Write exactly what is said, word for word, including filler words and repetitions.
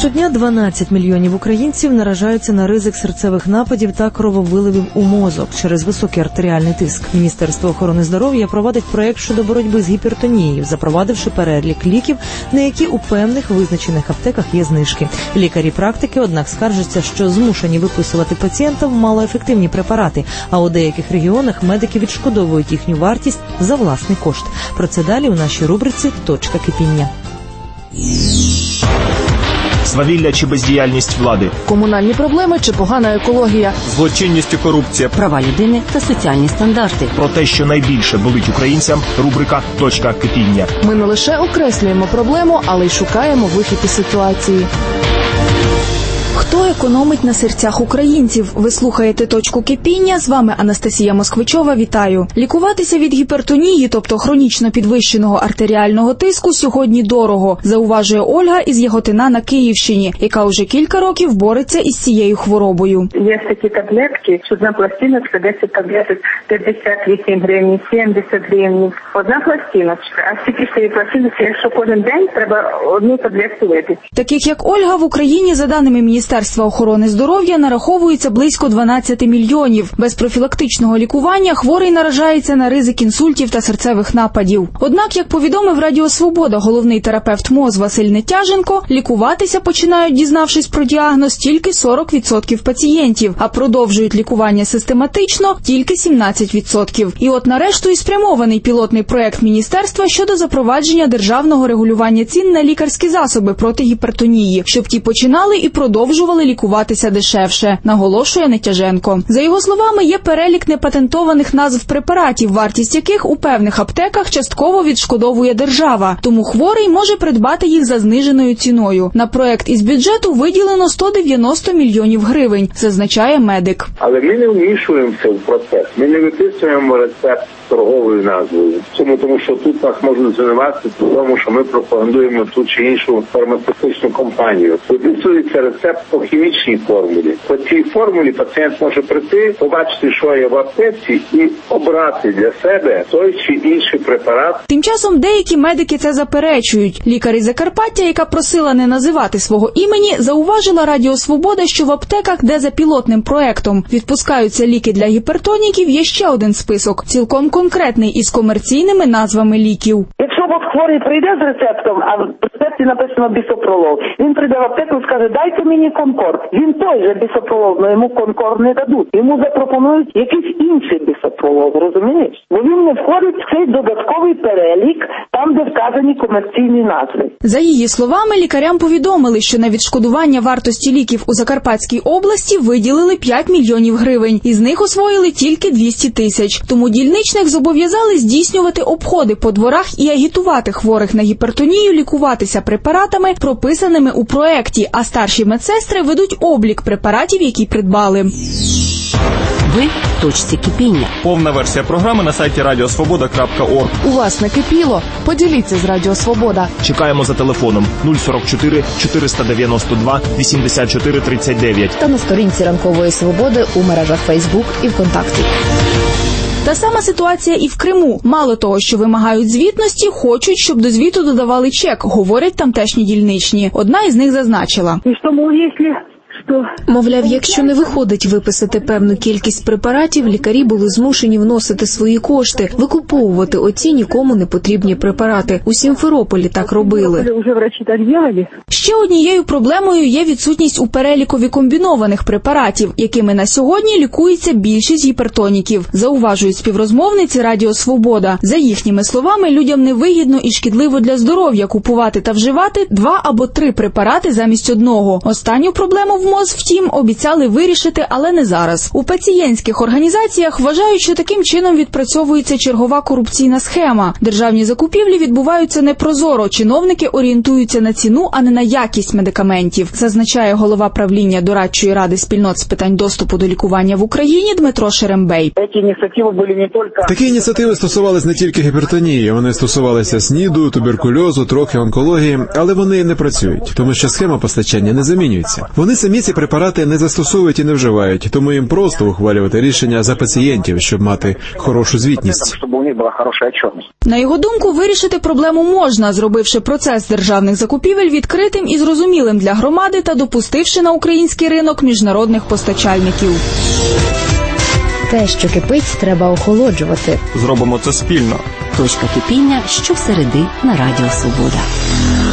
Щодня дванадцять мільйонів українців наражаються на ризик серцевих нападів та крововиливів у мозок через високий артеріальний тиск. Міністерство охорони здоров'я проводить проєкт щодо боротьби з гіпертонією, запровадивши перелік ліків, на які у певних визначених аптеках є знижки. Лікарі-практики, однак, скаржаться, що змушені виписувати пацієнтам малоефективні препарати, а у деяких регіонах медики відшкодовують їхню вартість за власний кошт. Про це далі у нашій рубриці «Точка кипіння». Свавілля чи бездіяльність влади, комунальні проблеми чи погана екологія, злочинність і корупція, права людини та соціальні стандарти. Про те, що найбільше болить українцям, рубрика «Точка кипіння». Ми не лише окреслюємо проблему, але й шукаємо вихід із ситуації. Хто економить на серцях українців? Ви слухаєте «Точку кипіння». З вами Анастасія Москвичова. Вітаю. Лікуватися від гіпертонії, тобто хронічно підвищеного артеріального тиску, сьогодні дорого, зауважує Ольга із Яготина на Київщині, яка уже кілька років бореться із цією хворобою. Є такі таблетки, що одна пластиночка, десять таблеток, п'ятдесят вісім гривень, сімдесят гривень. Одна пластиночка, а всі цієї пластиночки, якщо кожен день, треба одну таблетку випити. Таких як Ольга в Україні, за даними Міністерства охорони здоров'я, нараховується близько дванадцять мільйонів. Без профілактичного лікування хворий наражається на ризик інсультів та серцевих нападів. Однак, як повідомив Радіо Свобода головний терапевт МОЗ Василь Нетяженко, лікуватися починають, дізнавшись про діагноз, тільки сорок відсотків пацієнтів, а продовжують лікування систематично тільки сімнадцять відсотків. І от нарешту і спрямований пілотний проект міністерства щодо запровадження державного регулювання цін на лікарські засоби проти гіпертонії, щоб ті починали і продовжували лікуватися дешевше, наголошує Нетяженко. За його словами, є перелік непатентованих назв препаратів, вартість яких у певних аптеках частково відшкодовує держава, тому хворий може придбати їх за зниженою ціною. На проект із бюджету виділено сто дев'яносто мільйонів гривень, зазначає медик. Але ми не вмішуємося в процес, ми не виписуємо рецепт торговою назвою. Чому? Тому що тут нас можуть звинуватити в тому, що ми пропагандуємо ту чи іншу фармацевтичну компанію. Виписується рецепт по хімічній формулі. По цій формулі пацієнт може прийти, побачити, що є в аптеці, і обрати для себе той чи інший препарат. Тим часом деякі медики це заперечують. Лікар із Закарпаття, яка просила не називати свого імені, зауважила Радіо Свобода, що в аптеках, де за пілотним проектом відпускаються ліки для гіпертоніків, є ще один список, цілком конкретний, із комерційними назвами ліків. Якщо от хворий прийде з рецептом, а в рецепті написано бісопролол, він прийде в аптеку і скаже, дайте мені конкорд. Він той же бісопролол, але йому конкорд не дадуть. Йому запропонують якийсь інший бісопролол, розумієш? Бо він не входить в цей додатковий перелік, там, де вказані комерційні назви. За її словами, лікарям повідомили, що на відшкодування вартості ліків у Закарпатській області виділили п'ять мільйонів гривень. Із них освоїли тільки двісті тисяч. Тому дільничних зобов'язали здійснювати обходи по дворах і агітувати хворих на гіпертонію лікуватися препаратами, прописаними у проекті, а старші медсестри ведуть облік препаратів, які придбали. Ви в точці кипіння. Повна версія програми на сайті радіо свобода крапка орг. У вас накипіло? Поділіться з Радіо Свобода. Чекаємо за телефоном нуль сорок чотири чотириста дев'яносто два вісімдесят чотири тридцять дев'ять. Та на сторінці Ранкової Свободи у мережах Фейсбук і ВКонтакті. Та сама ситуація і в Криму. Мало того, що вимагають звітності, хочуть, щоб до звіту додавали чек, говорять тамтешні дільничні. Одна із них зазначила. І тому, якщо Мовляв, якщо не виходить виписати певну кількість препаратів, лікарі були змушені вносити свої кошти, викуповувати оці нікому не потрібні препарати. У Сімферополі так робили. Ще однією проблемою є відсутність у перелікові комбінованих препаратів, якими на сьогодні лікується більшість гіпертоніків, зауважують співрозмовниці Радіо Свобода. За їхніми словами, людям невигідно і шкідливо для здоров'я купувати та вживати два або три препарати замість одного. Останню проблему в МОЗ, втім, обіцяли вирішити, але не зараз. У пацієнтських організаціях вважають, що таким чином відпрацьовується чергова корупційна схема. Державні закупівлі відбуваються непрозоро, чиновники орієнтуються на ціну, а не на якість медикаментів, зазначає голова правління дорадчої ради спільнот з питань доступу до лікування в Україні Дмитро Шерембей. Такі ініціативи стосувалися не тільки гіпертонії, вони стосувалися СНІДу, туберкульозу, трохи онкології, але вони не працюють, тому що схема постачання не замінюється. Вони самі самі ці препарати не застосовують і не вживають, тому їм просто ухвалювати рішення за пацієнтів, щоб мати хорошу звітність. Щоб у них була хороша отчетність. На його думку, вирішити проблему можна, зробивши процес державних закупівель відкритим і зрозумілим для громади та допустивши на український ринок міжнародних постачальників. Те, що кипить, треба охолоджувати. Зробимо це спільно. Точка кипіння щосереди на Радіо Свобода.